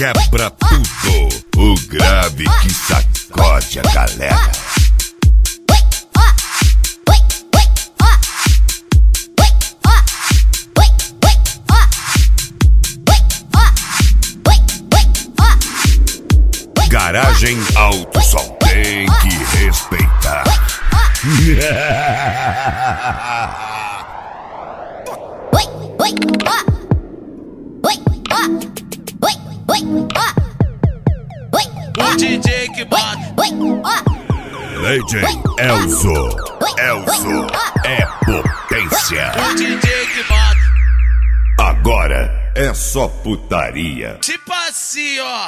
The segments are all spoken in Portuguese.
quebra tudo, o grave que sacode a galera. Garagem Alto Som tem que respeitar. O DJ que bota. DJ Elzo é potência. O DJ que bota. Agora é só putaria. Tipo assim, ó.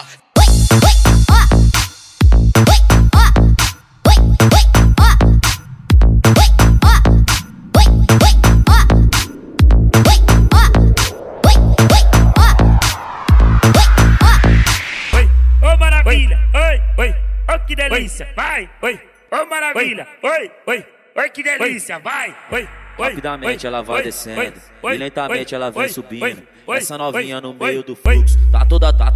Ô maravilha, oi, oi, que delícia, vai, oi, ô maravilha, oi, que delícia, vai, oi. Rapidamente ela vai descendo e lentamente ela vem subindo. Essa novinha no meio do fluxo tá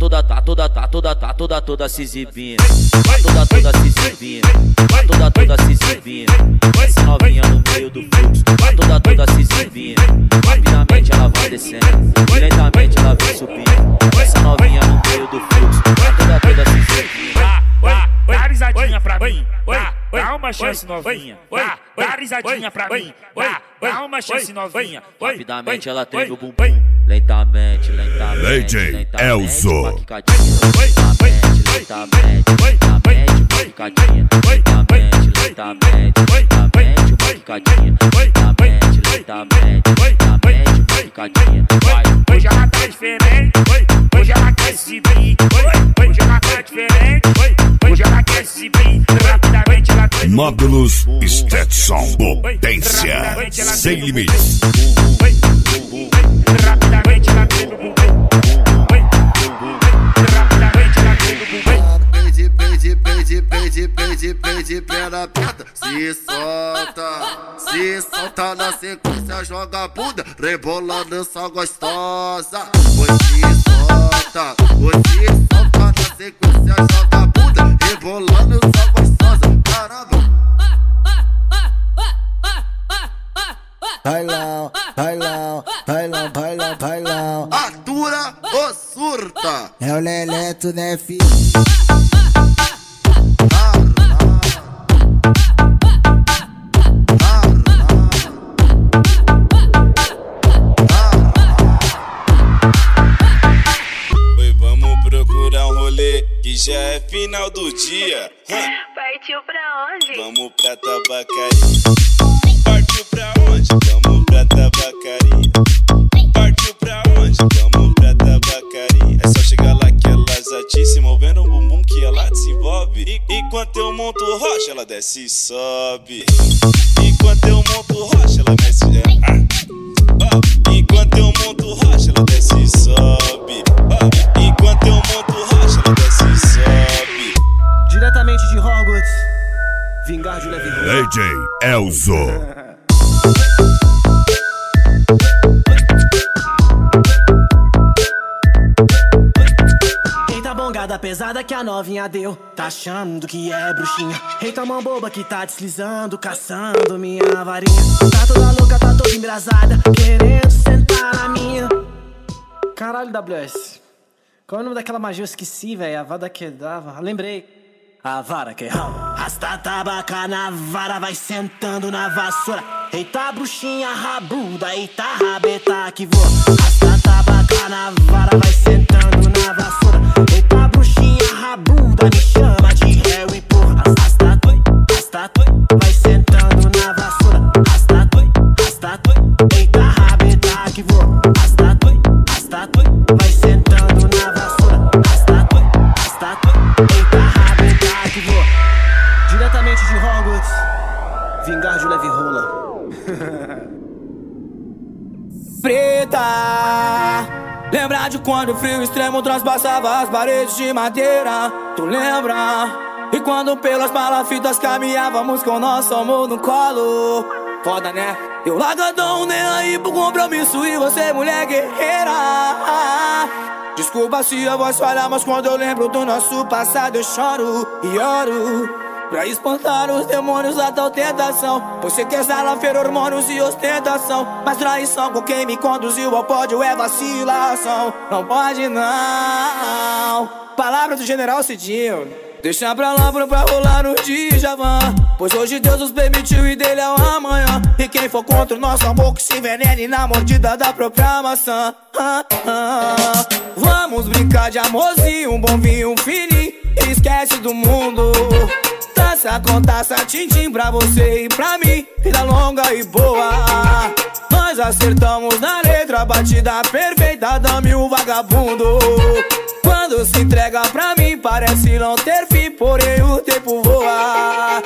toda se exibindo. Tá toda se exibindo. Tá toda se exibindo. Essa novinha no meio do fluxo tá toda se exibindo. Rapidamente ela vai descendo e lentamente ela vem subindo. Essa novinha no meio do fluxo tá toda se exibindo. Dá risadinha pra mim, dá uma chance novinha, dá risadinha pra mim, dá uma chance novinha. Rapidamente ela treme o bumbum, lentamente, DJ Elzo. uma quicadinha, lentamente, uma quicadinha, lentamente, uma quicadinha, lentamente, uma quicadinha. Hoje ela tá diferente, hoje ela quer se exibir, hoje ela tá diferente, hoje ela quer se exibir, rapidamente ela treme. Módulos Stetson, potência sem limites. Rapidamente ela treme o bumbum. Rapidamente ela treme o bumbum. Pede, perna aberta, se solta na sequência, joga a bunda, rebolando só gostosa. Você solta na sequência, joga a bunda, rebolando só gostosa. Caramba! Bailão. Atura ou surta? É o Leleto, né, filho? Oi, vamos procurar um rolê que já é final do dia. Partiu pra onde? Vamos pra tabacaria. Partiu pra onde? Vamos pra tabacaria. Partiu pra onde? Vamos pra tabacaria. É só chegar lá que elas atiçam, movendo o bumbum que ela desenvolve. Enquanto eu monto rocha, ela desce e sobe. Enquanto eu monto rocha, ela desce e enquanto eu monto rocha, ela desce e sobe. Enquanto eu monto rocha, ela desce e sobe. Diretamente de Hogwarts, Vingardio Leve. DJ Elzo. Eita bongada pesada que a novinha deu, tá achando que é bruxinha. Eita mão boba que tá deslizando, caçando minha varinha. Tá toda louca, tá toda embrasada, querendo sentar na minha. Caralho, WS, qual é o nome daquela magia? Eu esqueci, velho. A vara que dava. Lembrei. A vara que rasta tabaca na vara, vai sentando na vassoura. Eita bruxinha rabuda, eita rabeta que voa. Rasta tabaca na vara, vai sentando na vassoura. Eita bruxinha rabuda, me chama de Harry, porra. Rasta vai sentando na vassoura. Rasta eita rabeta que voa. Rasta vai sentando na vassoura. Rasta eita rabeta que voa. Diretamente de Hogwarts, Vingardio Leve Rola. Preta, lembra de quando o frio extremo transpassava as paredes de madeira? Tu lembra? E quando pelas palafitas caminhávamos com nosso amor no colo? Foda, né? Eu largadão nem aí pro compromisso e você mulher guerreira. Desculpa se a voz falha, mas quando eu lembro do nosso passado eu choro e oro pra espantar os demônios da tal tentação. Você quer exalar hormônios e ostentação, mas traição com quem me conduziu ao pódio é vacilação. Não pode não. Palavra do General Cidinho. Deixa pra lá pra rolar no Djavan, pois hoje Deus nos permitiu e dele é o amanhã. E quem for contra o nosso amor que se envenene na mordida da própria maçã. Vamos brincar de amorzinho, um bom vinho, um fininho, esquece do mundo. Taça com taça, tintim pra você e pra mim, vida longa e boa. Nós acertamos na letra, batida perfeita, dame o vagabundo. Quando se entrega pra mim, parece não ter fim, porém o tempo voa.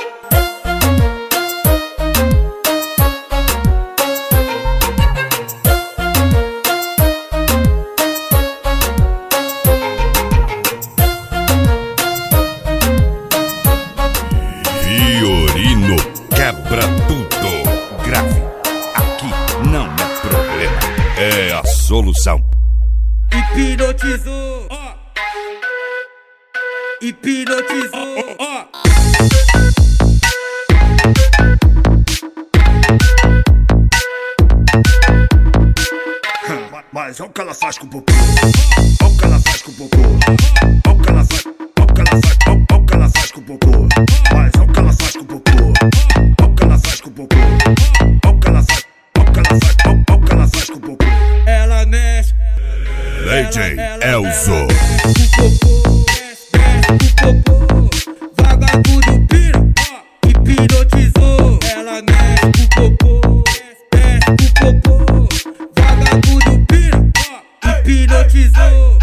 Fiorino quebra tudo. Grave, aqui não é problema, é a solução. Hipnotizou, hipnotizou, Mas olha o que ela faz com o popô. Olha o que ela faz com o popô. Olha o que ela faz, olha o que ela faz, olha o que ela faz com o popô. Mas olha o que ela faz com o popô. Olha o que ela faz com o popô. Olha o que ela faz, olha o que ela faz, olha o que ela faz com o popô. Ela mexe. DJ Elzo. O popô, vagabundo pira, hipnotizou. Ela mexe o popô, desce o popô, vagabundo pira, hipnotizou.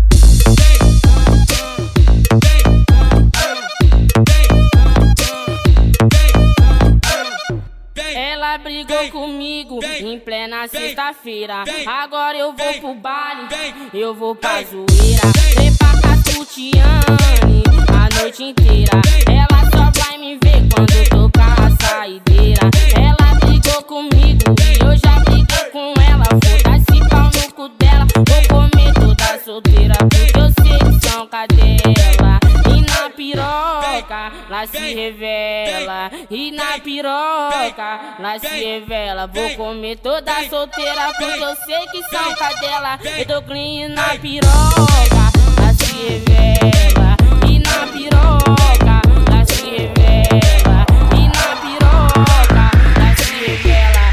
Ela brigou comigo em plena sexta-feira. Agora eu vou pro baile, eu vou pra zoeira. Trepa com a Tutiane a noite inteira. Ela só vai me ver quando tocar a saideira. Ela brigou comigo e eu já briguei com ela. Foda-se pau no cu dela, vou comer toda solteira, porque eu sei que são cadela. E na piroca, lá se revela. E na piroca, lá se revela. Vou comer toda solteira, porque eu sei que são cadela. Eu tô clean na piroca, lá se revela. E na piroca, lá se revela. E na piroca, lá se revela.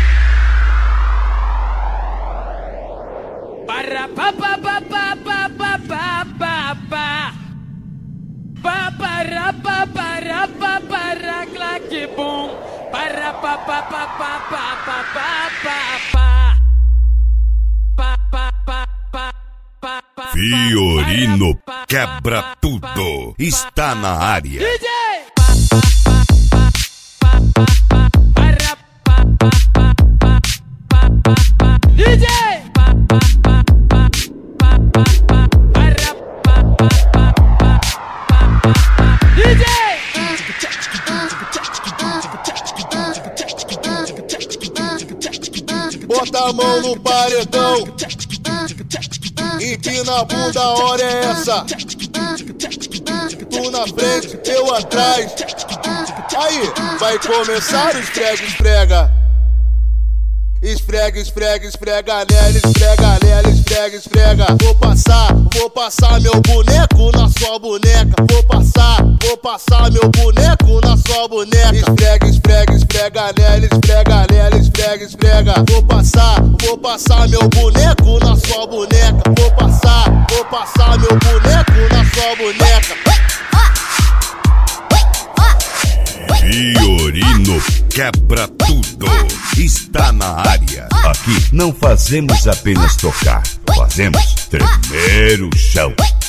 Para pa pa pa pa pa pa pa pa pa. Para pa para pa para claque bom. Para pa pa pa pa pa pa pa pa pa pa pa. Fiorino quebra tudo. Está na área. DJ. DJ. Bota a mão no paredão, empina a bunda, a hora é essa. Tu na frente, eu atrás. Aí, vai começar o esfrega, esfrega. Esfrega, esfrega, esfrega nela, esfrega nela, esfrega, esfrega. Vou passar meu boneco na sua boneca. Vou passar meu boneco na sua boneca. Esfrega, esfrega, esfrega nela, esfrega nela, esfrega, esfrega. Vou passar meu boneco na sua boneca. Vou passar meu boneco na sua boneca. Fiorino quebra tudo. Está na área. Aqui não fazemos apenas tocar, fazemos tremer o chão.